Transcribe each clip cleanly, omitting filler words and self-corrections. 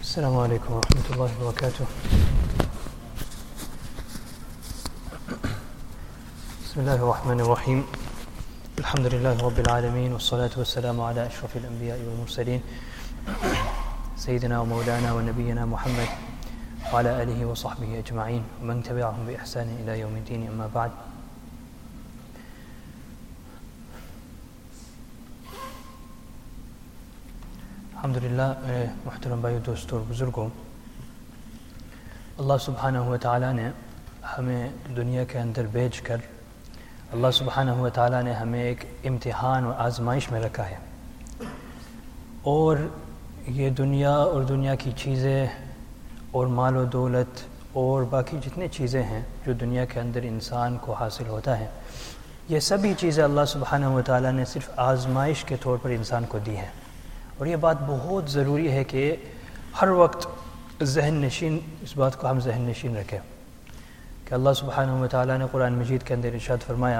السلام عليكم ورحمة الله وبركاته. بسم الله الرحمن الرحيم. الحمد لله رب العالمين، والصلاة والسلام على أشرف الأنبياء والمرسلين سيدنا ومولانا ونبينا محمد وعلى آله وصحبه أجمعين ومن تبعهم بإحسان إلى يوم الدين. أما بعد. अल्हम्दुलिल्लाह मुहतरम भाइयों, दोस्तों और बुज़ुर्गों, अल्लाह सुब्हानहु व तआला ने हमें दुनिया के अंदर भेज कर अल्लाह सुब्हानहु व तआला ने हमें एक इम्तिहान और आजमाइश में रखा है। और ये दुनिया और दुनिया की चीज़ें और माल व दौलत और बाकी जितनी चीज़ें हैं जो दुनिया के अंदर इंसान को हासिल होता है, ये सभी चीज़ें अल्लाह सुब्हानहु व तआला ने सिर्फ़ आजमाइश के तौर पर इंसान को दी है। और ये बात बहुत ज़रूरी है कि हर वक्त ज़हन नशीन इस बात को हम ज़हन नशीन रखें कि अल्लाह सुब्हानहु व तआला ने कुरान मजीद के अंदर इरशाद फरमाया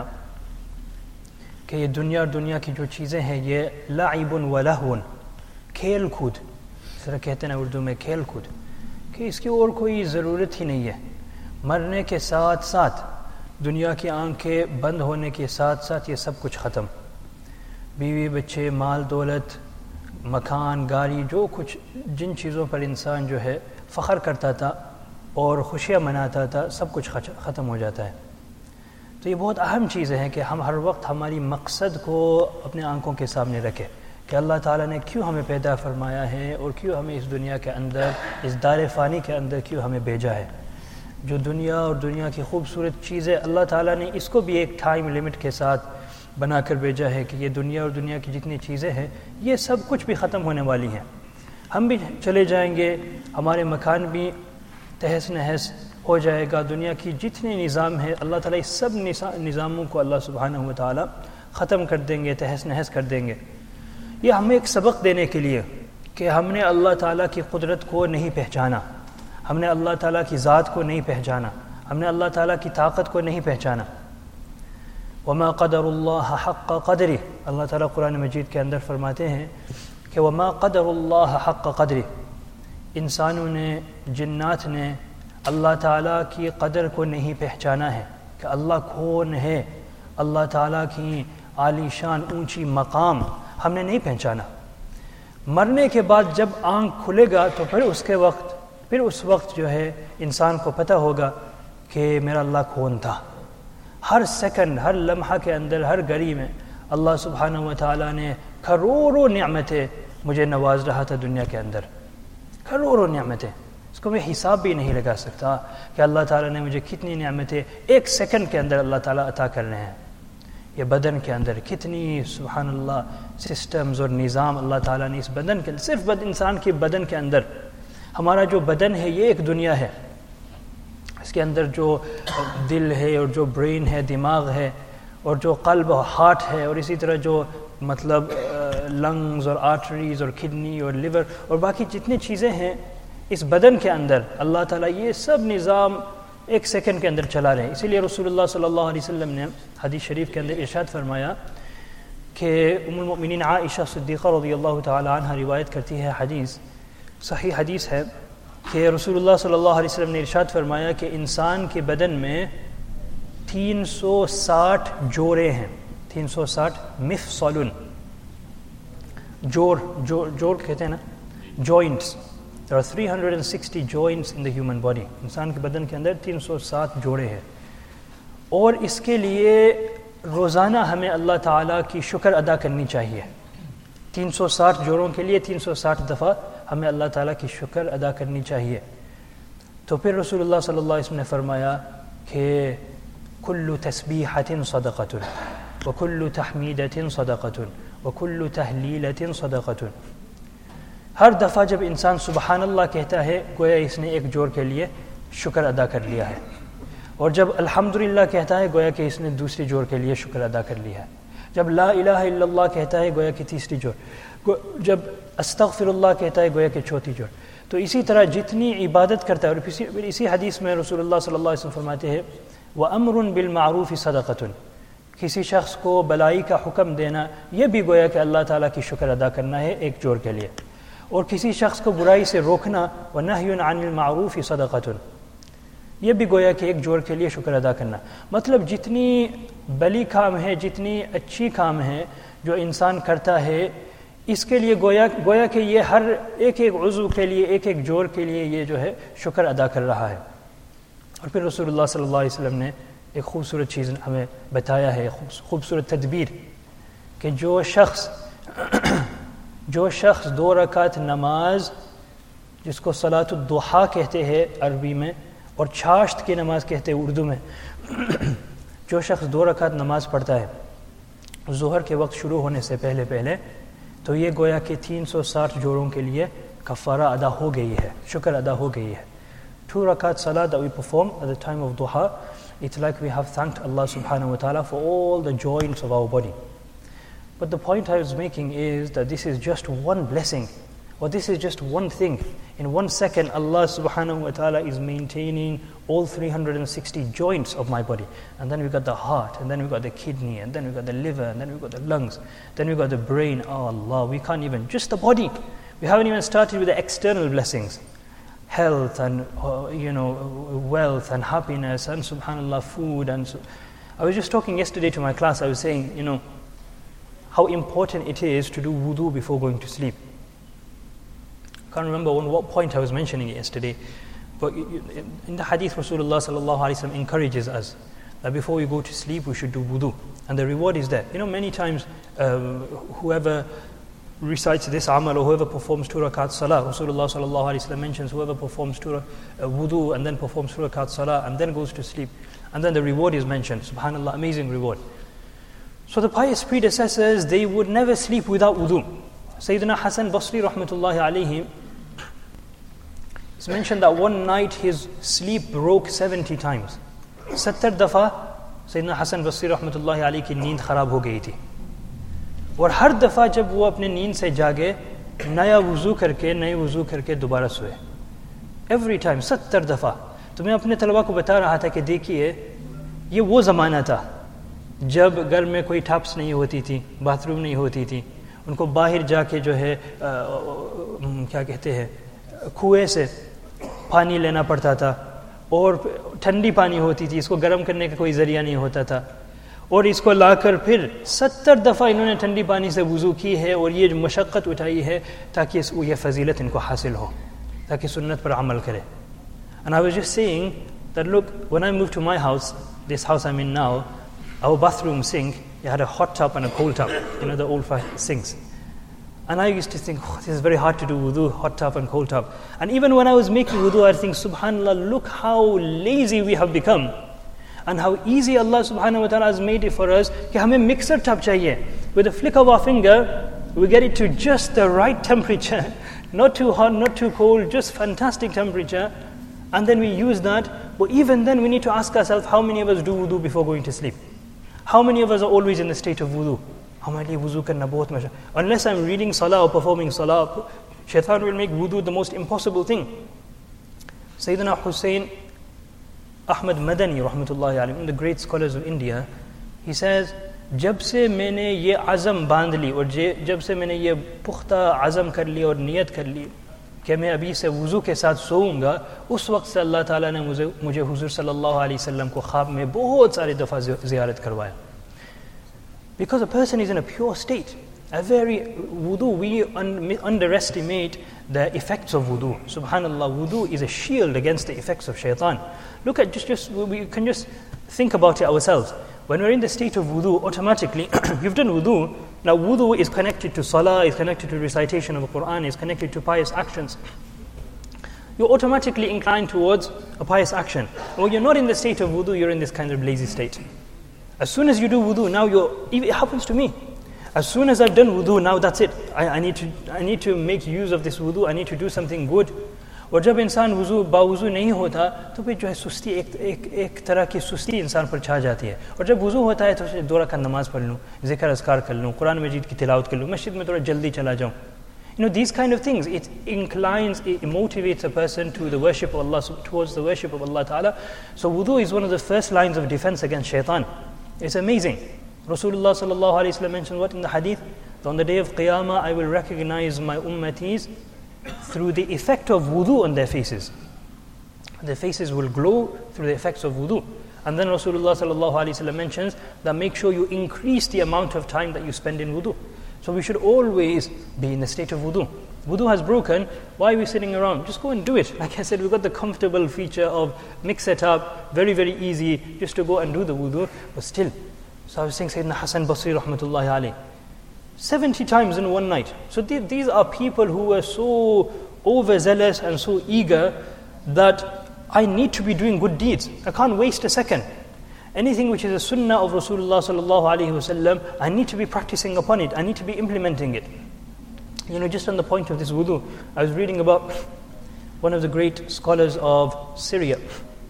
कि ये दुनिया और दुनिया की जो चीज़ें हैं ये लाइबुन व लहवुन, खेल कूद, इस तरह कहते हैं ना उर्दू में खेल कूद, कि इसकी और कोई ज़रूरत ही नहीं है। मरने के साथ साथ, दुनिया की आंखें बंद होने के साथ साथ ये सब कुछ ख़त्म। बीवी बच्चे, माल दौलत, मकान, गाड़ी, जो कुछ जिन चीज़ों पर इंसान जो है फ़ख्र करता था और खुशियाँ मनाता था, सब कुछ ख़त्म हो जाता है। तो ये बहुत अहम चीज़ें हैं कि हम हर वक्त हमारी मकसद को अपने आंखों के सामने रखें कि अल्लाह ताला ने क्यों हमें पैदा फरमाया है और क्यों हमें इस दुनिया के अंदर, इस दार फ़ानी के अंदर क्यों हमें भेजा है। जो दुनिया और दुनिया की खूबसूरत चीज़ें, अल्लाह ताला ने इसको भी एक टाइम लिमिट के साथ बना कर भेजा है कि ये दुनिया और दुनिया की जितनी चीज़ें हैं ये सब कुछ भी ख़त्म होने वाली हैं। हम भी चले जाएंगे, हमारे मकान भी तहस नहस हो जाएगा। दुनिया की जितने निज़ाम है, अल्लाह ताला इस सब निज़ामों को अल्लाह सुब्हानहु व तआला ख़त्म कर देंगे, तहस नहस कर देंगे। ये हमें एक सबक देने के लिए कि हमने अल्लाह ताला की कुदरत को नहीं पहचाना, हमने अल्लाह ताला की ज़ात को नहीं पहचाना, हमने अल्लाह ताला की ताकत को नहीं पहचाना। वमा क़दरुल्लाह हक़्क़ क़द्रिह, अल्लाह ताला कुरान मजीद के अंदर फरमाते हैं कि वमा क़दरुल्लाह हक़्क़ क़द्रिह, इंसानों ने, जिन्नात ने अल्लाह ताला की कदर को नहीं पहचाना है कि अल्लाह कौन है, अल्लाह ताला की आलीशान ऊंची मकाम हमने नहीं पहचाना। मरने के बाद जब आँख खुलेगा तो फिर उस वक्त जो है इंसान को पता होगा कि मेरा अल्लाह कौन था। हर सेकंड, हर लम्हा के अंदर, हर घड़ी में अल्लाह सुब्हानहु व तआला ने करोड़ों नेमतें मुझे नवाज रहा था दुनिया के अंदर, करोड़ों नेमतें, इसको मैं हिसाब भी नहीं लगा सकता कि अल्लाह ताला ने मुझे कितनी नेमतें एक सेकंड के अंदर अल्लाह ताला अता कर रहे हैं। ये बदन के अंदर कितनी सुब्हानअल्लाह सिस्टम्स और निज़ाम अल्लाह ताला ने इस बदन के, सिर्फ इंसान के बदन के अंदर, हमारा जो बदन है ये एक दुनिया है। इसके अंदर जो दिल है और जो ब्रेन है, दिमाग है, और जो कल्ब और हार्ट है, और इसी तरह जो मतलब लंग्स और आर्टरीज़ और किडनी और लिवर और बाकी जितनी चीज़ें हैं इस बदन के अंदर, अल्लाह ताला ये सब निज़ाम एक सेकंड के अंदर चला रहे हैं। इसीलिए रसूलुल्लाह सल्लल्लाहु अलैहि वसल्लम ने हदीस शरीफ के अंदर इरशाद फरमाया कि उम्मुल मोमिनीन आइशा सिद्दीक़ा रज़ियल्लाहु तआला अन्हा रिवायत करती है, हदीस सही हदीस है कि रसूलुल्लाह सल्लल्लाहु अलैहि वसल्लम ने इरशाद फरमाया कि इंसान के बदन में 360 जोड़े हैं, 360 मिफ़्सलुन, जोड़ कहते हैं ना, joints. There are 360 joints in the human body. इंसान के बदन के अंदर 360 जोड़े हैं। और इसके लिए रोज़ाना हमें अल्लाह ताला की शुक्र अदा करनी चाहिए। 360 जोड़ों के लिए 360 दफ़ा हमें अल्लाह ताला की शुक्र अदा करनी चाहिए। तो फिर रसूलुल्लाह सल्लल्लाहु अलैहि वसल्लम ने फरमाया कि कुल्लु तस्बीहतिन सदक़तुन व कुल्लु तहमीदतिन सदक़तुन व कुल्लु तहलीलतिन सदक़तुन। हर दफ़ा जब इंसान सुबहानल्लाह कहता है, गोया इसने एक जोड़ के लिए शुक्र अदा कर लिया है, और जब अल्हम्दुलिल्लाह कहता है गोया कि इसने दूसरी जोड़ के लिए शुक्र अदा कर लिया है। जब ला इलाहा इल्लल्लाह कहता है गोया कि तीसरी जोड़, जब अस्तग़फिरुल्लाह कहता है गोया कि चौथी जोड़। तो इसी तरह जितनी इबादत करता है, और इसी हदीस में रसूलुल्लाह सल्लल्लाहु अलैहि वसल्लम फरमाते हैं व अम्रुन बिल मारूफ़ सदक़तुन, किसी शख्स को भलाई का हुक्म देना, यह भी गोया कि अल्लाह ताला की शुक्र अदा करना है एक जोड़ के लिए। और किसी शख्स को बुराई से रोकना व नह्युन अनिल मारूफ सदक़तुन, ये भी गोया कि एक जोर के लिए शुक्र अदा करना। मतलब जितनी भली काम है, जितनी अच्छी काम है जो इंसान करता है, इसके लिए गोया कि ये हर एक एक उज़्व के लिए, एक एक जोर के लिए ये जो है शुक्र अदा कर रहा है। और फिर रसूलुल्लाह सल्लल्लाहु अलैहि वसल्लम ने एक खूबसूरत चीज़ हमें बताया है, खूबसूरत तदबीर, कि जो शख्स 2 रकात नमाज, जिसको सलातुद दुहा कहते हैं अरबी में और चाश्त की नमाज कहते हैं उर्दू में, जो शख्स 2 रकात नमाज पढ़ता है ज़ोहर के वक्त शुरू होने से पहले पहले, तो ये गोया कि 360 जोड़ों के लिए कफ़ारा अदा हो गई है, शुक्र अदा हो गई है। 2 rakat salah that we perform at the time of duha, it's like we have thanked Allah subhanahu wa ta'ala for all the joints of our body. But the point I was making is that this is just one blessing, or this is just one thing. In 1 second, Allah subhanahu wa ta'ala is maintaining all 360 joints of my body. And then we got the heart, and then we got the kidney, and then we got the liver, and then we got the lungs, then we got the brain. Oh Allah, we can't even, just the body. We haven't even started with the external blessings. Health and wealth and happiness and subhanallah food I was just talking yesterday to my class. I was saying, how important it is to do wudu before going to sleep. I can't remember on what point I was mentioning it yesterday, but in the hadith Rasulullah sallallahu alaihi wasallam encourages us that before we go to sleep we should do wudu, and the reward is there. Many times whoever recites this amal or whoever performs 2 rakat salah, Rasulullah sallallahu alaihi wasallam mentions whoever performs wudu and then performs 2 rakat salah and then goes to sleep, and then the reward is mentioned. Subhanallah, amazing reward. So the pious predecessors, they would never sleep without wudu. Sayyidina Hasan Basri rahmatullahi alayhi, it's mentioned that one night his sleep broke 70 times. 70 dafa Sayyidina Hasan Basri rahmatullahi alayhi की नींद खराब हो गई थी, और हर दफ़ा जब वो अपने नींद से जागे नए वुज़ू करके दोबारा सोए. एवरी टाइम 70 दफ़ा. तो मैं अपने तलबा को बता रहा था कि देखिए, ये वो ज़माना था जब घर में कोई टैप्स नहीं होती थी, बाथरूम नहीं होती थी, उनको बाहर जाके जो है क्या कहते हैं कुएं से पानी लेना पड़ता था, और ठंडी पानी होती थी, इसको गर्म करने का कोई ज़रिया नहीं होता था, और इसको लाकर फिर 70 दफ़ा इन्होंने ठंडी पानी से वुज़ू की है और ये जो मशक्क़त उठाई है ताकि ये फ़जीलत इनको हासिल हो, ताकि सुन्नत पर अमल करे. And I was just saying that look, when I moved to my house, this house I'm in now, our bathroom sink, it had a hot tub and a cold tub, the old-fashioned sinks. And I used to think, this is very hard to do wudu, hot tub and cold tub. And even when I was making wudu, I think, subhanallah, look how lazy we have become. And how easy Allah subhanahu wa ta'ala has made it for us कि हमें mixer tub चाहिए. With a flick of our finger, we get it to just the right temperature. Not too hot, not too cold, just fantastic temperature. And then we use that. But even then we need to ask ourselves, how many of us do wudu before going to sleep? How many of us are always in the state of wudu? हमारे लिए wudu करना बहुत मुश्किल. Unless I'm reading salah or performing salah, shaitan will make wudu the most impossible thing. Sayyidina Hussain Ahmad Madani rahmatullahi alayhi, one of the great scholars of India, he says, जब से मैंने ये आज़म बांध ली और जब से मैंने ये पुख्ता आज़म कर ली और नियत कर ली कि मैं अभी से वुज़ू के साथ सोऊंगा, उस वक्त से अल्लाह ताला ने मुझे हुज़ूर सल्लल्लाहु अलैहि वसल्लम को ख्वाब में बहुत सारे दफ़ा ज़ियारत करवाया. Because a person is in a pure state. Wudu, we underestimate the effects of wudu. Subhanallah, wudu is a shield against the effects of shaitan. Look at we can just think about it ourselves. When we're in the state of wudu, automatically, you've done wudu. Now wudu is connected to salah, is connected to recitation of the Quran, is connected to pious actions. You're automatically inclined towards a pious action. When you're not in the state of wudu, you're in this kind of lazy state. As soon as you do wudu, now it happens to me. As soon as I've done wudu, now that's it. I need to make use of this wudu. I need to do something good. और जब इंसान बावुज़ू नहीं होता तो फिर जो है सुस्ती एक तरह की सुस्ती इंसान पर छा जाती है. और जब वुज़ू होता है तो 2 रकात नमाज पढ़ लूँ, ज़िक्र अज़कार कर लूँ, कुरान मजीद की तिलावत कर लूँ, मस्जिद में थोड़ा जल्दी चला जाऊँ. These kind of things, it motivates a person to the worship of Allah, towards the worship of Allah Ta'ala. So wudu is one of the first lines of defense against shaitan. It's amazing. Rasulullah sallallahu alayhi wa sallam mentioned what in the hadith? On the day of Qiyamah, I will recognize my ummatis through the effect of wudu on their faces. Their faces will glow through the effects of wudu. And then Rasulullah sallallahu alaihi wasallam mentions that make sure you increase the amount of time that you spend in wudu. So we should always be in the state of wudu. Wudu has broken, why are we sitting around? Just go and do it. Like I said, we've got the comfortable feature of mix it up, very, very easy, just to go and do the wudu, but still. So I was saying Sayyidina Hassan Basri rahmatullahi alayhi, 70 times in one night. So these are people who were so overzealous and so eager that I need to be doing good deeds. I can't waste a second. Anything which is a sunnah of Rasulullah sallallahu alaihi wasallam, I need to be practicing upon it. I need to be implementing it. Just on the point of this wudu, I was reading about one of the great scholars of Syria.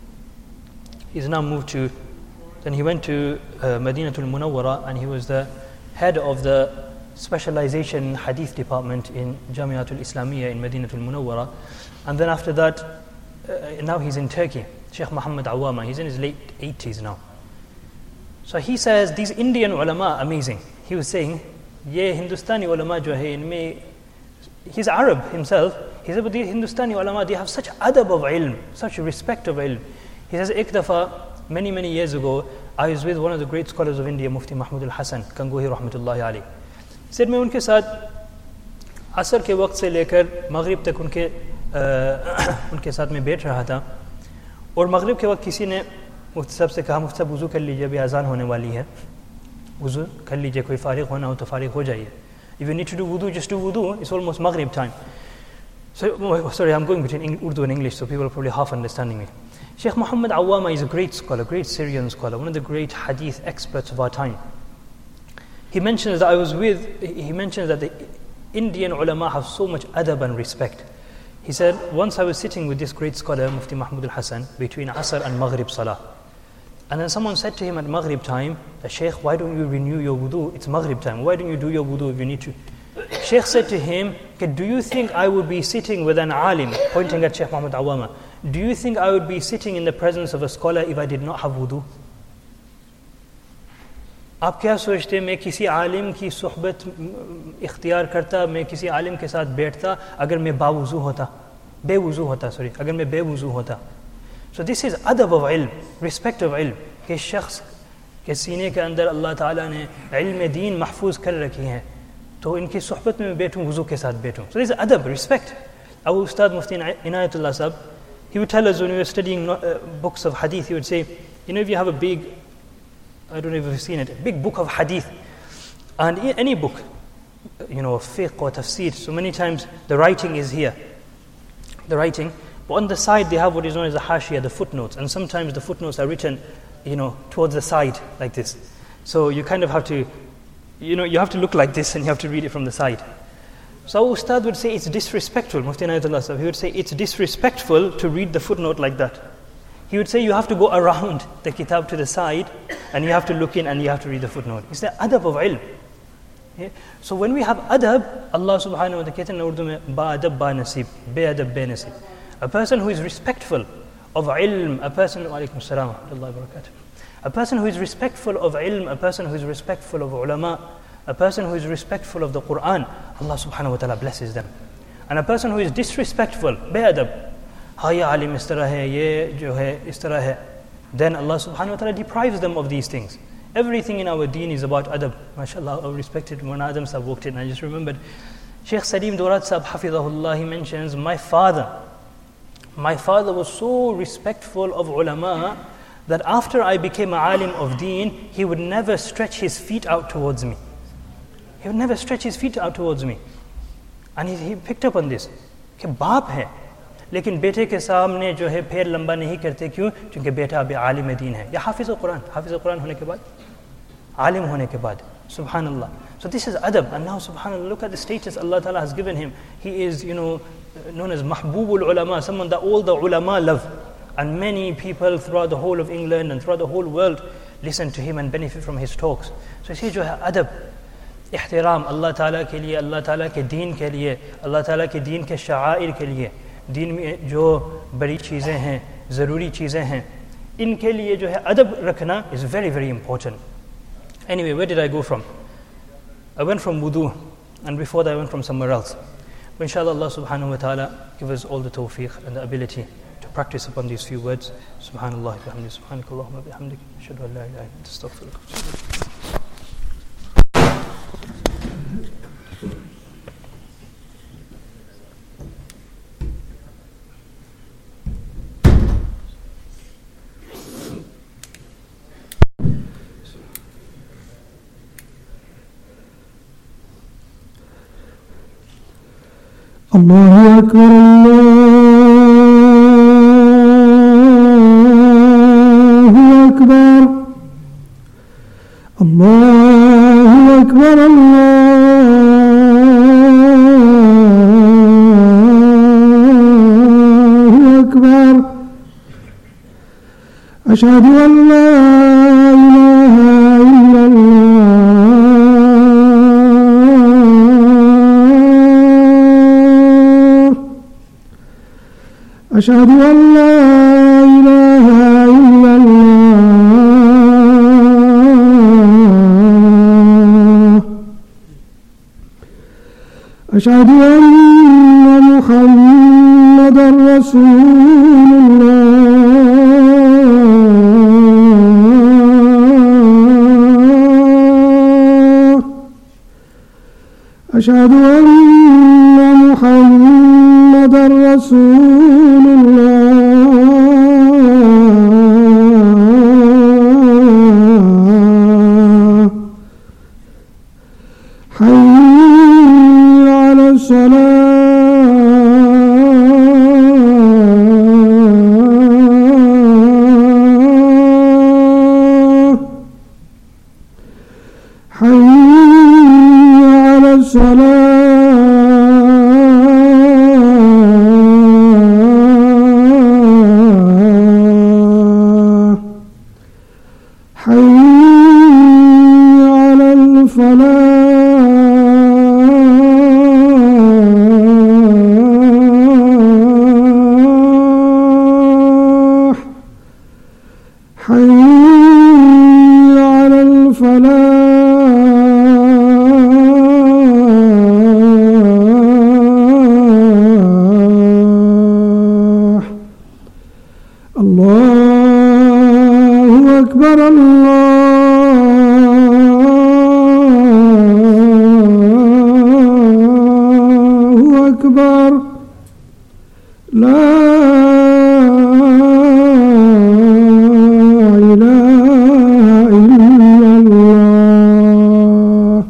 He's now moved to, then he went to Madinatul Munawwara, and he was the head of the specialization hadith department in Jamiatul Islamiyya in Madinatul Munawwara. And then after that, now he's in Turkey, Sheikh Muhammad Awama. He's in his late 80s now. So he says, these Indian ulama are amazing. He was saying, ye Hindustani ulama jo hai, inme, he's Arab himself. He said, but these Hindustani ulama, they have such adab of ilm, such respect of ilm. He says, ek dafa, many, many years ago, I was with one of the great scholars of India, Mufti Mahmud al-Hasan, Gangohi rahmatullahi alayhi. He said, मैं उनके साथ असर के वक्त से लेकर मगरिब तक उनके साथ में बैठ रहा था, और मगरिब के वक्त किसी ने मुफ्ती साहब से कहा, मुफ्ती साहब वुज़ू कर लीजिए, अभी अज़ान होने वाली है, वुज़ू कर लीजिए, कोई फारिग होना हो तो फारिग हो जाइए. If you need to do wudu, just do wudu. It's almost Maghrib time. So, sorry, I'm going between Urdu and English, so people are probably half understanding me. Sheikh Muhammad Awama is a great scholar, great Syrian scholar, one of the great hadith experts of our time. He mentions that the Indian ulama have so much adab and respect. He said, once I was sitting with this great scholar, Mufti Mahmud al-Hasan, between Asr and Maghrib Salah. And then someone said to him at Maghrib time, Shaykh, why don't you renew your wudu? It's Maghrib time. Why don't you do your wudu if you need to? Shaykh said to him, do you think I would be sitting with an alim, pointing at Shaykh Muhammad Awama, do you think I would be sitting in the presence of a scholar if I did not have wudu? आप क्या सोचते मैं किसी आलिम की सुहबत इख्तियार करता, मैं किसी आलिम के साथ बैठता अगर मैं बेवुज़ू होता, अगर मैं बेवुज़ू होता. So this is adab of ilm, respect of ilm, कि शख्स के सीने के अंदर अल्लाह ताला ने इल्म दीन महफूज कर रखी है, तो इनकी सुहबत में बैठूं, वुज़ू के साथ बैठूं. So this is adab, respect. Our Ustad Mufti Inayatullah Sahab, he would tell us when we were studying books of hadith, he would say, if you have a big, I don't know if you've seen it, a big book of hadith, and any book, fiqh or tafsir, so many times the writing is here, but on the side they have what is known as the hashiyah, the footnotes, and sometimes the footnotes are written, towards the side like this. So you kind of have to, you have to look like this and you have to read it from the side. So our Ustad would say it's disrespectful, Mufti Inayatullah Sahab, he would say it's disrespectful to read the footnote like that. He would say you have to go around the kitab to the side and you have to look in and you have to read the footnote. It's the adab of ilm. Yeah? So when we have adab, Allah subhanahu wa ta'ala कहते हैं उर्दू में ba-adab ba-nasib, be-adab be-nasib. A person who is respectful of ilm, a person who is respectful of ilm, a person who is respectful of ulama, a person who is respectful of the Quran, Allah subhanahu wa ta'ala blesses them. And a person who is disrespectful, be-adab, ye alim is tarah hai, ye jo hai is tarah hai, then Allah subhanahu wa ta'ala deprives them of these things. Everything in our deen is about adab. MashaAllah, our respected Mawlana Adam Sahab walked in, I just remembered. Shaykh Salim Durat Sahab, Hafidhahullah, he mentions, my father was so respectful of ulama that after I became a alim of deen, he would never stretch his feet out towards me. He would never stretch his feet out towards me. And he picked up on this. कि बाप है, लेकिन बेटे के सामने जो है पैर लंबा नहीं करते, क्यों? क्योंकि बेटा अभी आलिम दीन है या हाफिज़ कुरान होने के बाद, आलिम होने के बाद. Subhanallah. So this is adab. And now subhanallah, look at the status Allah Ta'ala has given him. He is, known as Mahbubul Ulama, someone that all the ulama love. And many people throughout the whole of England and throughout the whole world listen to him and benefit from his talks. So see jo hai adab, ihtiram Allah Ta'ala ke liye, Allah Ta'ala ke deen ke liye, Allah Ta'ala ke deen ke sha'air ke liye. दीन में जो बड़ी चीज़ें हैं, ज़रूरी चीज़ें हैं, इनके लिए जो है अदब रखना is very, very important. Anyway, where did I go from? I went from wudu, and before that I went from somewhere else. But inshallah, Allah subhanahu wa ta'ala give us all the tawfiq and the ability to practice upon these few words. Subhanallah, bihamdi, subhanakallahumma bihamdik, ashhadu an la ilaha illa anta, astaghfiruka wa atubu ilayk. الله أكبر الله أكبر الله أكبر الله أكبر أشهد أن لا إله إلا الله أشهد أن لا إله إلا الله أشهد أن محمدًا رسول الله أشهد أن محمدًا رسول الله حي على الصلاة حي على الصلاة الله أكبر الله أكبر لا إله إلا الله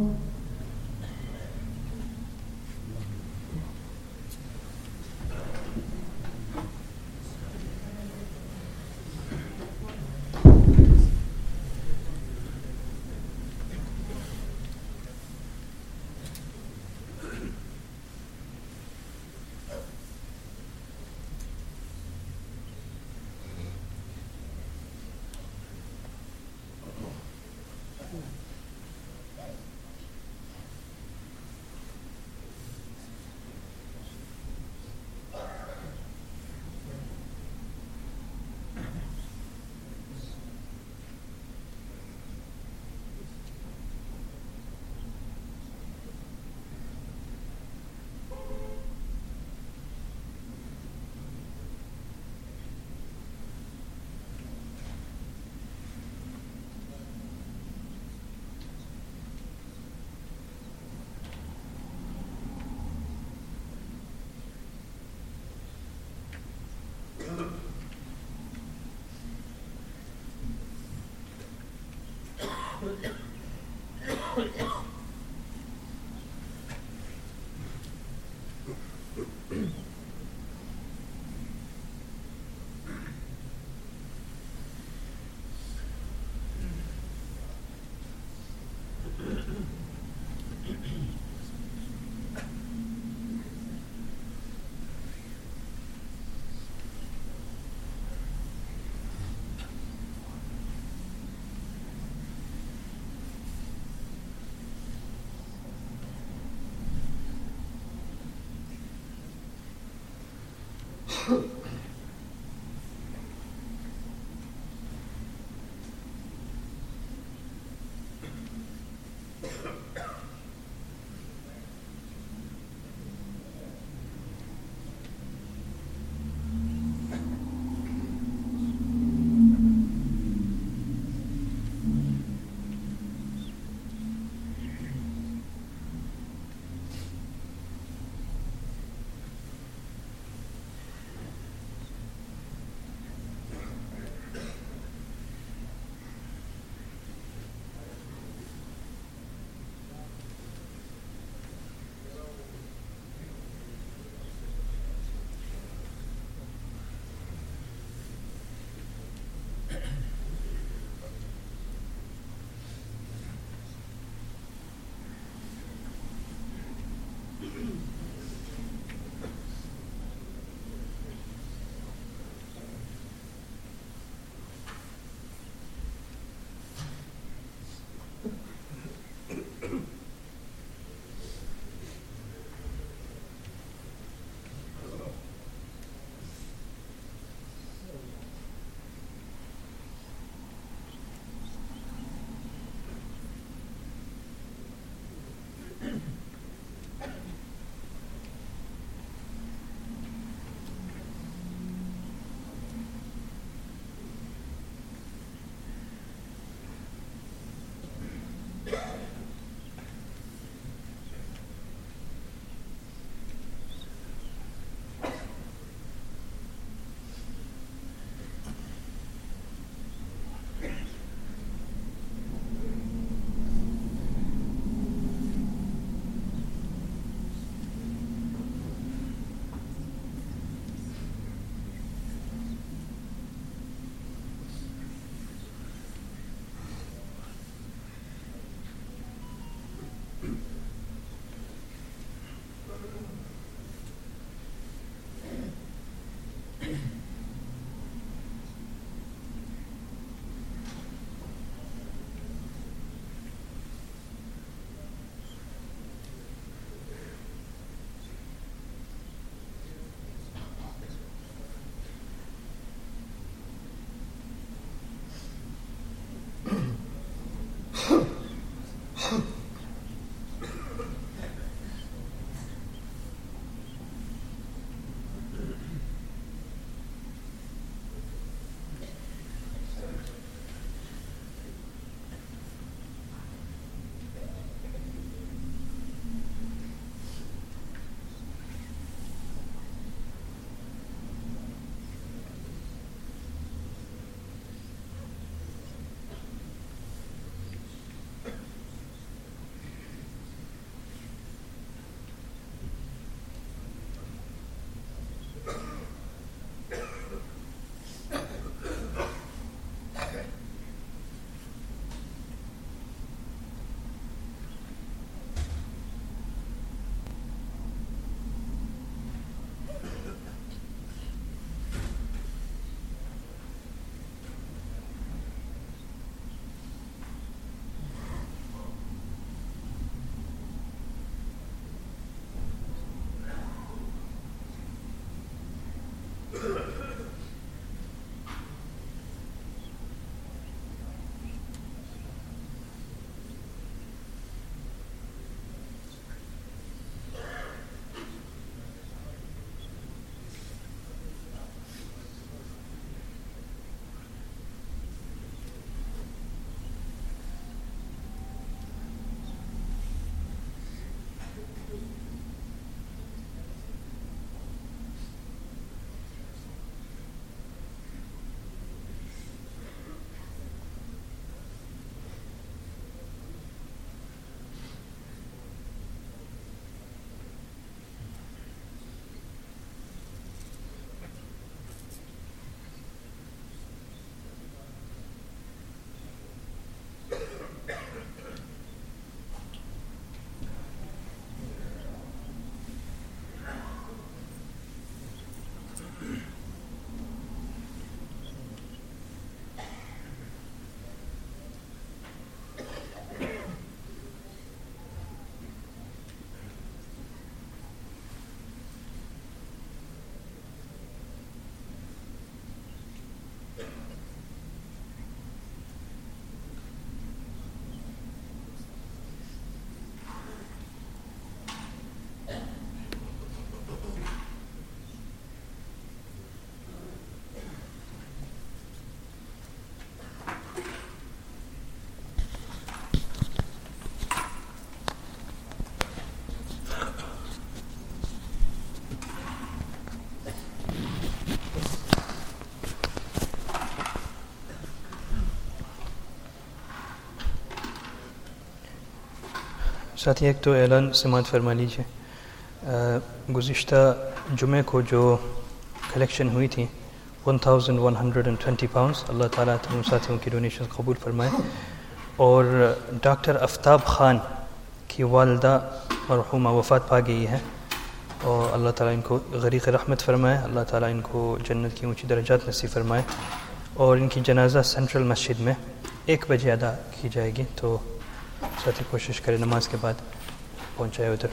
साथ ही एक तो ऐलान समात फरमा लीजिए, गुज़िश्ता जुमे को जो कलेक्शन हुई थी 1120 पाउंड्स, अल्लाह ताला तमाम साथियों की डोनेशन कबूल फरमाए। और डॉक्टर आफ्ताब ख़ान की वालदा मरहुमा वफ़ात पा गई है और अल्लाह ताला इनको गरीक़ रहमत फरमाए, अल्लाह ताला इनको जन्नत की ऊँची दर्जात नसीब फरमाए। और इनकी जनाजा सेंट्रल मस्जिद में 1 बजे अदा की जाएगी, तो साथी कोशिश करें नमाज के बाद पहुँचाए उधर।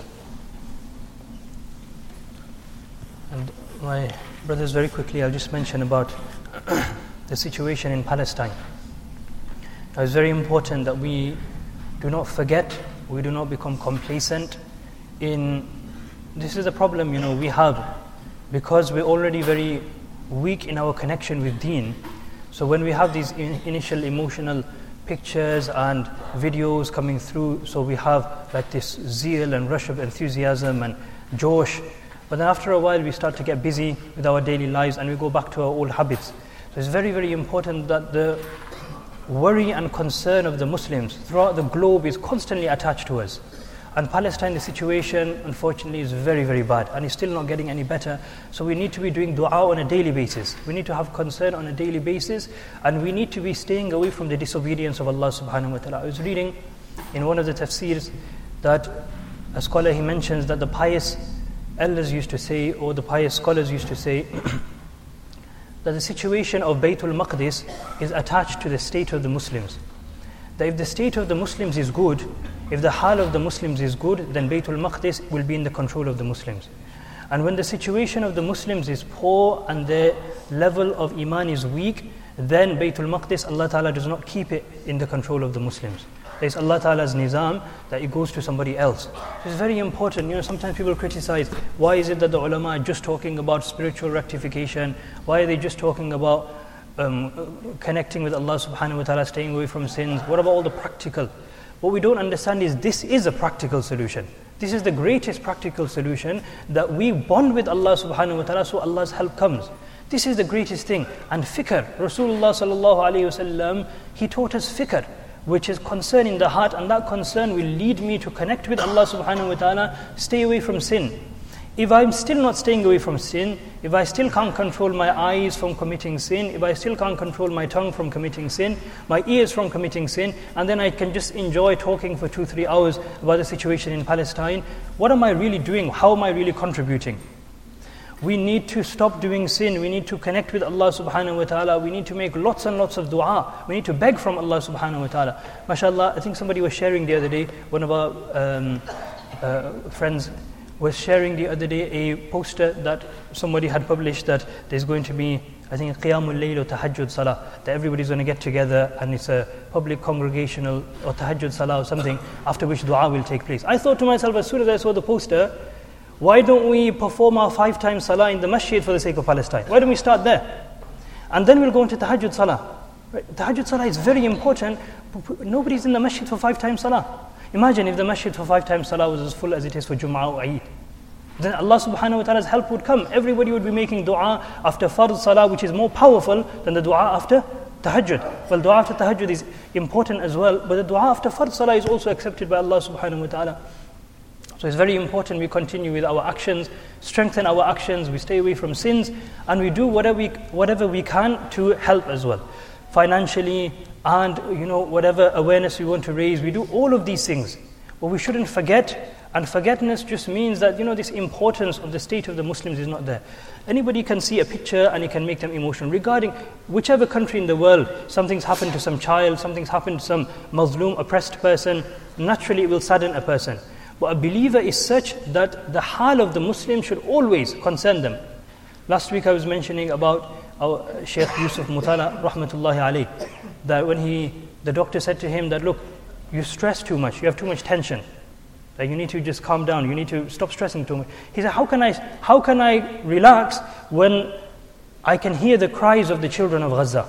And my brothers, very quickly I'll just mention about the situation in Palestine. It's very important that we do not forget, we do not become complacent in, this is a problem we have, because we're already very weak in our connection with Deen. So when we have these initial emotional pictures and videos coming through, so we have like this zeal and rush of enthusiasm and josh, but then after a while we start to get busy with our daily lives and we go back to our old habits. So it's very, very important that the worry and concern of the Muslims throughout the globe is constantly attached to us. And Palestine, the situation unfortunately is very, very bad and it's still not getting any better. So we need to be doing dua on a daily basis. We need to have concern on a daily basis, and we need to be staying away from the disobedience of Allah subhanahu wa ta'ala. I was reading in one of the tafsirs that a scholar, he mentions that the pious elders used to say, or the pious scholars used to say, that the situation of Baytul Maqdis is attached to the state of the Muslims. That if the state of the Muslims is good, if the hal of the Muslims is good, then Baytul Maqdis will be in the control of the Muslims. And when the situation of the Muslims is poor and the level of Iman is weak, then Baytul Maqdis, Allah Ta'ala does not keep it in the control of the Muslims. There's Allah Ta'ala's nizam that it goes to somebody else. So it's very important. Sometimes people criticize, why is it that the ulama are just talking about spiritual rectification? Why are they just talking about connecting with Allah subhanahu wa ta'ala, staying away from sins? What about all the practical? What we don't understand is this is a practical solution. This is the greatest practical solution, that we bond with Allah subhanahu wa ta'ala so Allah's help comes. This is the greatest thing. And fikr, Rasulullah sallallahu alayhi wasallam, he taught us fikr, which is concern in the heart, and that concern will lead me to connect with Allah subhanahu wa ta'ala, stay away from sin. If I'm still not staying away from sin, if I still can't control my eyes from committing sin, if I still can't control my tongue from committing sin, my ears from committing sin, and then I can just enjoy talking for 2-3 hours about the situation in Palestine, what am I really doing? How am I really contributing? We need to stop doing sin. We need to connect with Allah subhanahu wa ta'ala. We need to make lots and lots of dua. We need to beg from Allah subhanahu wa ta'ala. MashaAllah, I think somebody was sharing the other day, one of our friends was sharing the other day a poster that somebody had published, that there's going to be, I think, Qiyamul Layl or Tahajjud Salah, that everybody's going to get together and it's a public congregational or Tahajjud Salah or something, after which dua will take place. I thought to myself, as soon as I saw the poster, why don't we perform our 5 times salah in the masjid for the sake of Palestine? Why don't we start there? And then we'll go into Tahajjud Salah. Right? Tahajjud Salah is very important. Nobody's in the masjid for 5 times salah. Imagine if the masjid for 5 times salah was as full as it is for Jum'ah or Eid. Then Allah subhanahu wa ta'ala's help would come. Everybody would be making dua after fard salah, which is more powerful than the dua after tahajjud. Well, dua after tahajjud is important as well, but the dua after fard salah is also accepted by Allah subhanahu wa ta'ala. So it's very important we continue with our actions, strengthen our actions, we stay away from sins, and we do whatever we can to help as well. Financially, and whatever awareness we want to raise, we do all of these things. But we shouldn't forget, and forgetfulness just means that this importance of the state of the Muslims is not there. Anybody can see a picture and it can make them emotional. Regarding whichever country in the world, something's happened to some child, something's happened to some Muslim oppressed person, naturally it will sadden a person. But a believer is such that the hal of the Muslim should always concern them. Last week I was mentioning about our Shaykh Yusuf Mutala rahmatullahi alayh, that when the doctor said to him that, look, you stress too much, you have too much tension, that you need to just calm down, you need to stop stressing too much. He said, how can I relax when I can hear the cries of the children of Gaza?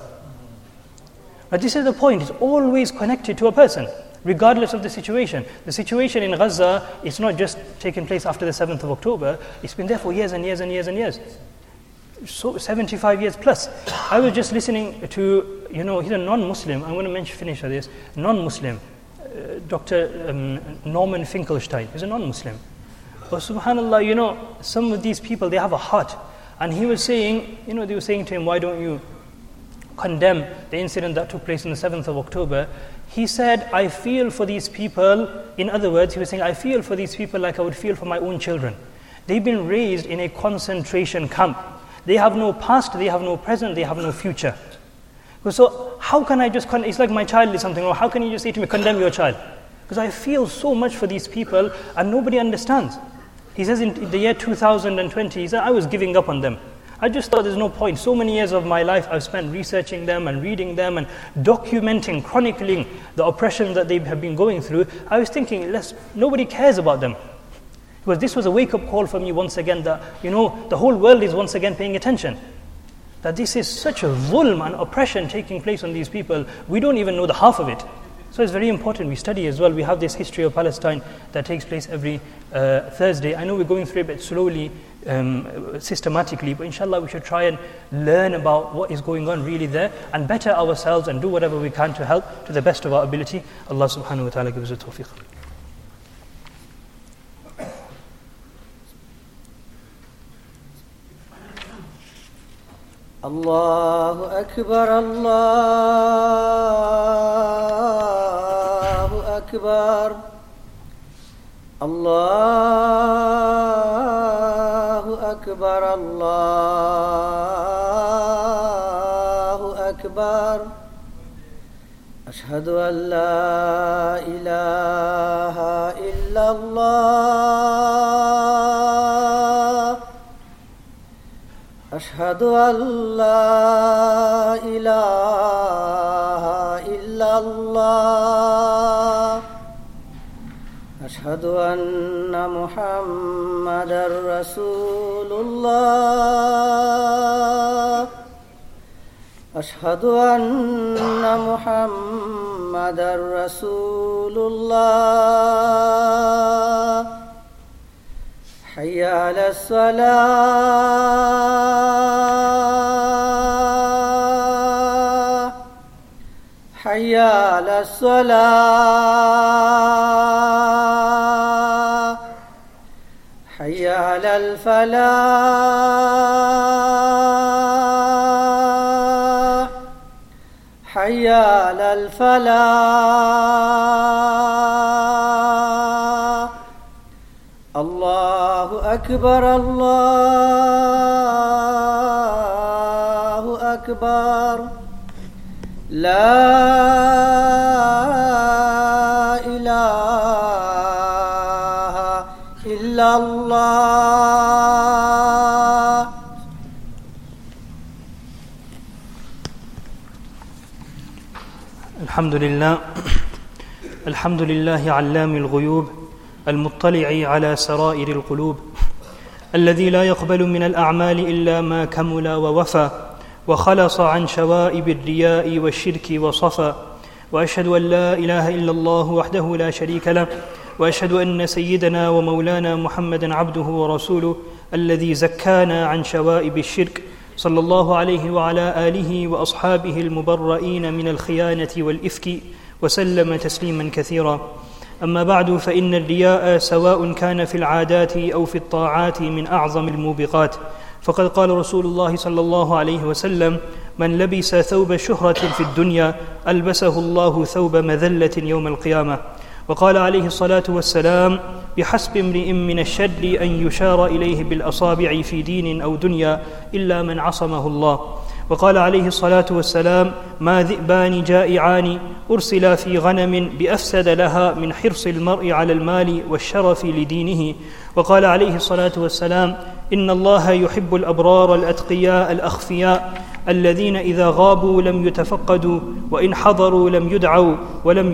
But this is the point, it's always connected to a person, regardless of the situation. The situation in Gaza is not just taking place after the 7th of October, it's been there for years and years and years and years. So 75 years plus. I was just listening to, he's a non-Muslim, I'm going to finish this, non-Muslim, Dr. Norman Finkelstein. He's a non-Muslim. But subhanAllah, some of these people, they have a heart. And he was saying, they were saying to him, why don't you condemn the incident that took place on the 7th of October? He said, I feel for these people. In other words, he was saying, I feel for these people like I would feel for my own children. They've been raised in a concentration camp. They have no past, they have no present, they have no future. So how can I just, it's like my child is something wrong. How can you just say to me, condemn your child? Because I feel so much for these people and nobody understands. He says in the year 2020, he said, I was giving up on them. I just thought there's no point. So many years of my life I've spent researching them and reading them and documenting, chronicling the oppression that they have been going through. I was thinking, nobody cares about them. Because this was a wake-up call for me once again that, the whole world is once again paying attention. That this is such a zulm and oppression taking place on these people. We don't even know the half of it. So it's very important we study as well. We have this history of Palestine that takes place every Thursday. I know we're going through it a bit slowly, systematically, but inshallah we should try and learn about what is going on really there and better ourselves and do whatever we can to help to the best of our ability. Allah subhanahu wa ta'ala gives us tawfiq. Allahu Akbar, Allahu Akbar, Allahu Akbar, Allahu Akbar. Ashhadu an la ilaha illallah. أشهد أن لا إله إلا الله أشهد أن محمدا رسول الله أشهد أن محمدا رسول الله حي على الصلاة حي على الصلاة حي على الفلاح حي على الفلاح الله أكبر الله أكبر لا إله إلا الله. الحمد لله علام الغيوب المطلع على سرائر القلوب الذي لا يقبل من الأعمال إلا ما كمل ووفى وخلص عن شوائب الرياء والشرك وصفى وأشهد أن لا إله إلا الله وحده لا شريك له وأشهد أن سيدنا ومولانا محمدا عبده ورسوله الذي زكانا عن شوائب الشرك صلى الله عليه وعلى آله وأصحابه المبرئين من الخيانة والإفك وسلم تسليما كثيرا. أما بعد، فإن الرياء سواء كان في العادات أو في الطاعات من أعظم الموبقات، فقد قال رسول الله صلى الله عليه وسلم: من لبس ثوب شهرة في الدنيا ألبسه الله ثوب مذلة يوم القيامة. وقال عليه الصلاة والسلام: بحسب امرئ من الشر أن يشار إليه بالأصابع في دين أو دنيا إلا من عصمه الله. وقال عليه الصلاة والسلام: ما ذئبان جائعان أرسلا في غنم بأفسد لها من حرص المرء على المال والشرف لدينه. وقال عليه الصلاة والسلام: إن الله يحب الأبرار الأتقياء الأخفياء الذين إذا غابوا لم يتفقدوا وإن حضروا لم يدعوا ولم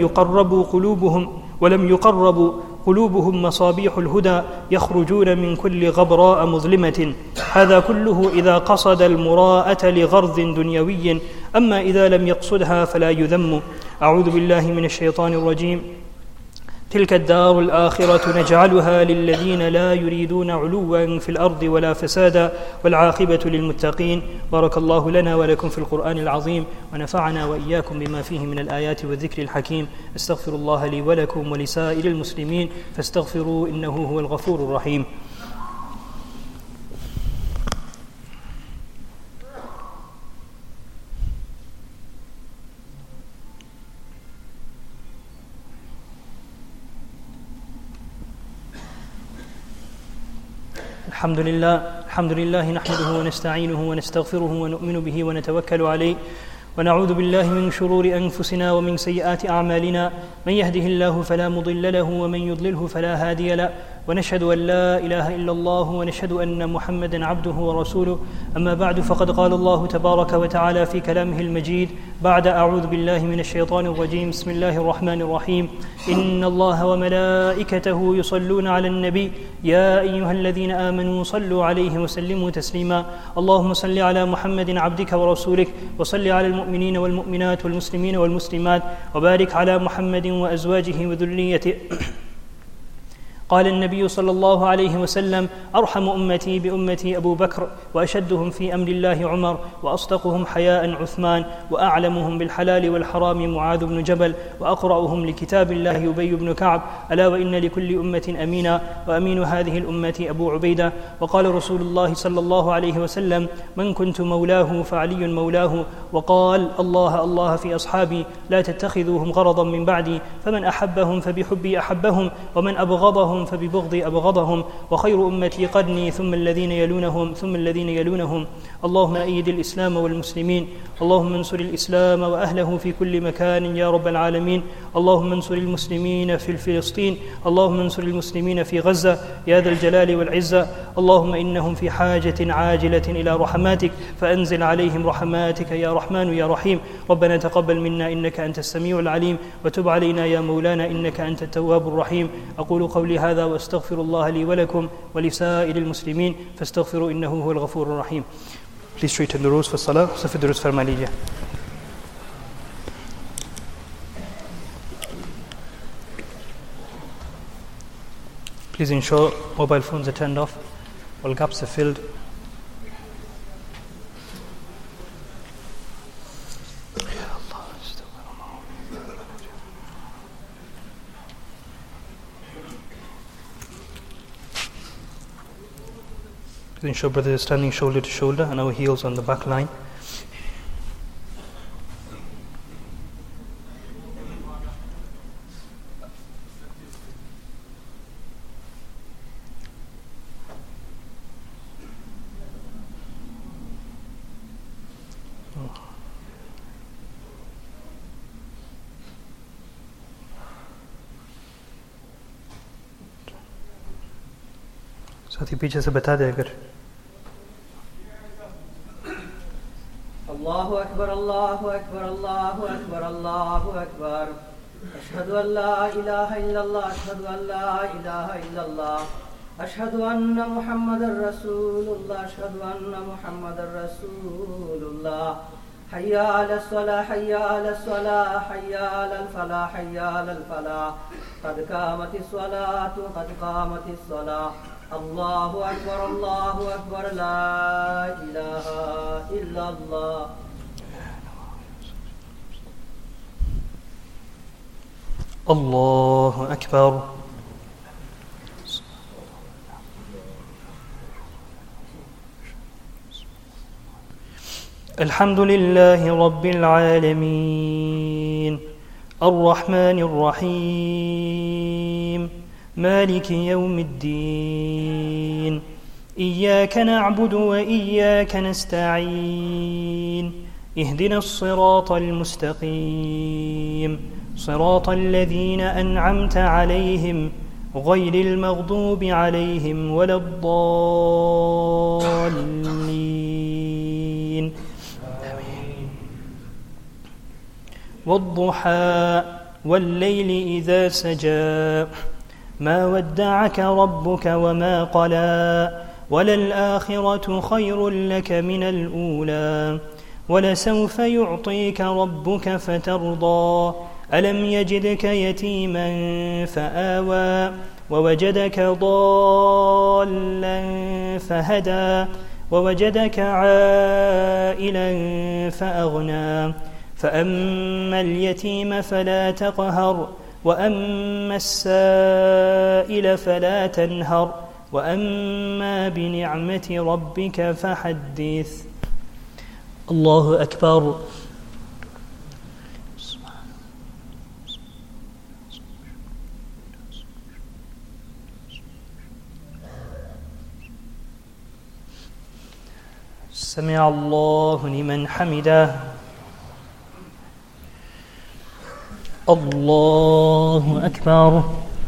يقربوا قلوبهم مصابيح الهدى يخرجون من كل غبراء مظلمة. هذا كله إذا قصد المراءة لغرض دنيوي، أما إذا لم يقصدها فلا يذم. أعوذ بالله من الشيطان الرجيم. تلك الدار الآخرة نجعلها للذين لا يريدون علوا في الأرض ولا فسادا والعاقبة للمتقين. بارك الله لنا ولكم في القرآن العظيم ونفعنا وإياكم بما فيه من الآيات والذكر الحكيم. استغفر الله لي ولكم ولسائر المسلمين فاستغفروا إنه هو الغفور الرحيم. الحمد لله نحمده ونستعينه ونستغفره ونؤمن به ونتوكل عليه ونعوذ بالله من شرور أنفسنا ومن سيئات أعمالنا. من يهده الله فلا مضل له ومن يضلله فلا هادي له ونشهد أن لا إله إلا الله ونشهد أن محمدا عبده ورسوله. أما بعد فقد قال الله تبارك وتعالى في كلامه المجيد بعد أعوذ بالله من الشيطان الرجيم بسم الله الرحمن الرحيم إن الله وملائكته يصلون على النبي يا أيها الذين آمنوا صلوا عليه وسلموا تسليما. اللهم صل على محمد عبدك ورسولك وصل على المؤمنين والمؤمنات والمسلمين والمسلمات وبارك على محمد وأزواجه وذريته. قال النبي صلى الله عليه وسلم أرحم أمتي بأمتي أبو بكر وأشدهم في أمر الله عمر وأصدقهم حياء عثمان وأعلمهم بالحلال والحرام معاذ بن جبل وأقرأهم لكتاب الله أبي بن كعب. ألا وإن لكل أمة أمينا وأمين هذه الأمة أبو عبيدة. وقال رسول الله صلى الله عليه وسلم من كنت مولاه فعلي مولاه. وقال الله الله في أصحابي لا تتخذوهم غرضا من بعدي فمن أحبهم فبحبي أحبهم ومن أبغضهم فببغضي أبغضهم وخير أمتي قرني ثم الذين يلونهم ثم الذين يلونهم. اللهم أيد الإسلام والمسلمين. اللهم انصر الإسلام وأهله في كل مكان يا رب العالمين. اللهم انصر المسلمين في فلسطين. اللهم انصر المسلمين في غزة يا ذا الجلال والعزة. اللهم إنهم في حاجة عاجلة إلى رحماتك فأنزل عليهم رحماتك يا رحمن يا رحيم. ربنا تقبل منا إنك أنت السميع العليم وتب علينا يا مولانا إنك أنت التواب الرحيم. أقول قولي هذا واستغفر الله لي ولكم ولسائر المسلمين فاستغفروا إنه هو الغفور الرحيم. Please straighten the rows for salah. Safi durus farma lijiye. Please ensure mobile phones are turned off, all gaps are filled. Ensure brothers are standing shoulder to shoulder and our heels on the back line. साथी पीछे से बता दे अगर الله أكبر الله أكبر الله أكبر الله أكبر أشهد أن لا إله إلا الله أشهد أن لا إله إلا الله أشهد أن محمد رسول الله أشهد أن محمد رسول الله حي على الصلاة حي على الصلاة حي على الفلاح حي على الفلاح قد قامت الصلاة قد قامت الصلاة. الله أكبر لا إله إلا الله. الله أكبر. الحمد لله رب العالمين الرحمن الرحيم مالك يوم الدين إياك نعبد وإياك نستعين اهدنا الصراط المستقيم صراط الذين أنعمت عليهم غير المغضوب عليهم ولا الضالين. والضحى والليل إذا سجى ما ودعك ربك وما قلى وللآخرة خير لك من الأولى ولسوف يعطيك ربك فترضى ألم يجدك يتيما فآوى ووجدك ضالا فهدى ووجدك عائلا فأغنى فأما اليتيم فلا تقهر وأما السائل فلا تنهر وأما بنعمة ربك فحدث. الله أكبر. سمع الله لمن حمده. الله أكبر.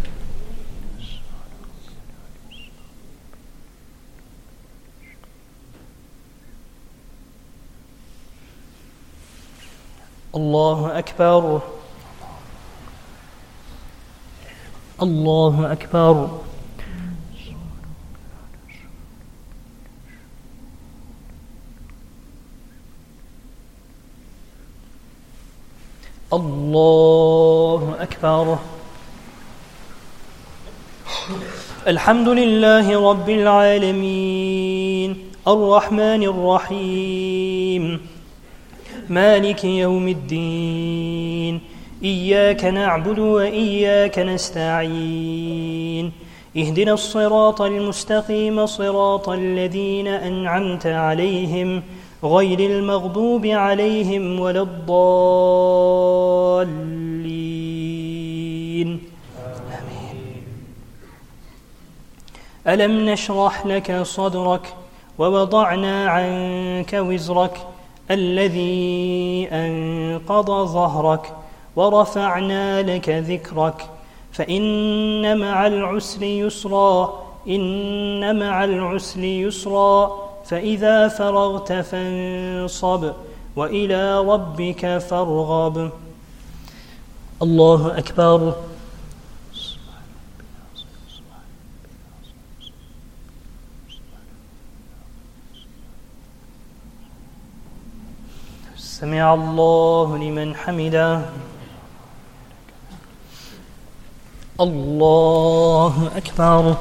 الله أكبر. الله أكبر. الله أكبر. الحمد لله رب العالمين الرحمن الرحيم مالك يوم الدين إياك نعبد وإياك نستعين اهدنا الصراط المستقيم صراط الذين أنعمت عليهم غير المغضوب عليهم ولا الضالين آمين. ألم نشرح لك صدرك ووضعنا عنك وزرك الذي أنقض ظهرك ورفعنا لك ذكرك فإن مع العسر يسرا إن مع العسر يسرا فإذا فرغت فانصب وإلى ربك فارغب. الله أكبر. سمع الله لمن حمده. الله أكبر.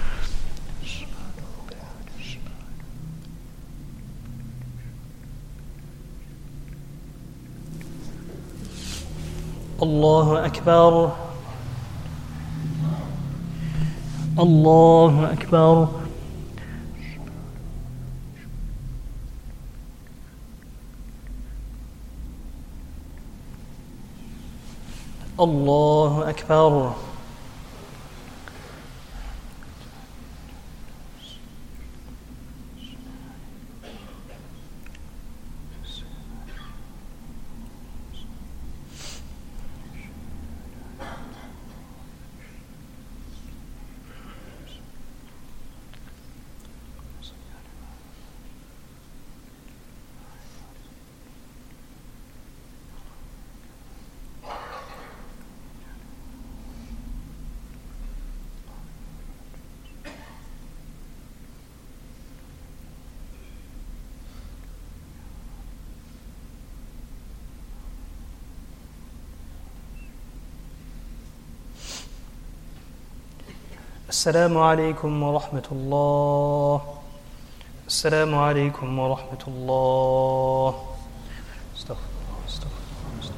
الله أكبر. الله أكبر. الله أكبر. السلام عليكم ورحمة الله. السلام عليكم ورحمة الله. استغفر الله.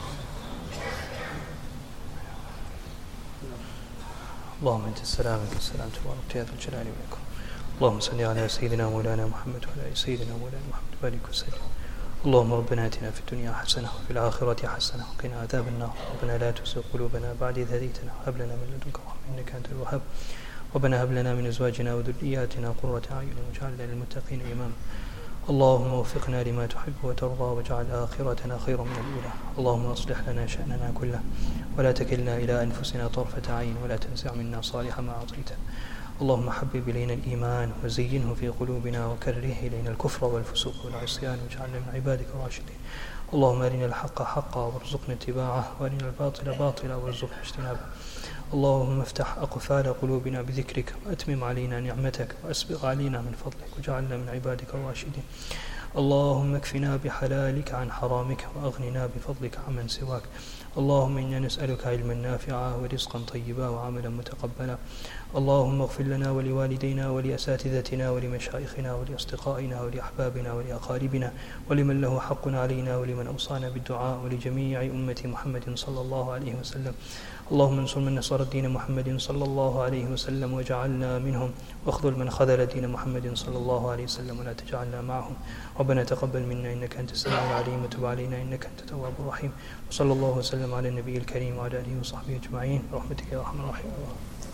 اللهم أنت السلام منك السلام تبارك يا ذا الجلال والإكرام. اللهم صل على سيدنا مولانا محمد وعلى آل سيدنا مولانا محمد وبارك وسلم. اللهم ربنا آتنا في الدنيا حسنة وفي الآخرة حسنة وقنا عذاب النار. ربنا لا تزغ قلوبنا بعد إذ هديتنا وهب لنا من لدنك رحمة إنك أنت الوهاب. ربنا هب لنا من أزواجنا وذرياتنا قرة أعين واجعلنا للمتقين إماما. اللهم وفقنا لما تحب وترضى واجعل آخرتنا خيرا من الأولى. اللهم أصلح لنا شأننا كله ولا تكلنا إلى أنفسنا طرفة عين ولا تنزع منا صالح ما أعطيتنا. اللهم حبب إلينا الإيمان وزينه في قلوبنا وكره إلينا الكفر والفسوق والعصيان واجعلنا من عبادك الراشدين. اللهم أرنا الحق حقا وارزقنا اتباعه وأرنا الباطل باطلا وارزقنا اجتنابه. اللهم افتح أقفال قلوبنا بذكرك وأتمم علينا نعمتك وأسبغ علينا من فضلك واجعلنا من عبادك الراشدين. اللهم اكفنا بحلالك عن حرامك وأغننا بفضلك عمن سواك. اللهم إنا نسألك علما نافعا ورزقا طيبا وعملا متقبلا. اللهم اغفر لنا ولوالدينا ولأساتذتنا ولمشايخنا ولأصدقائنا ولأحبابنا ولأقاربنا ولمن له حق علينا ولمن أوصانا بالدعاء ولجميع أمة محمد صلى الله عليه وسلم. اللهم انصر من نصر الدين محمد صلى الله عليه وسلم وجعلنا منهم، واخذل من خذل دين محمد صلى الله عليه وسلم ولا تجعلنا معهم. ربنا تقبل منا إنك أنت السميع العليم وتب علينا إنك أنت التواب الرحيم. وصلى الله وسلم على النبي الكريم وعلى آله وصحبه أجمعين برحمتك يا أرحم الراحمين.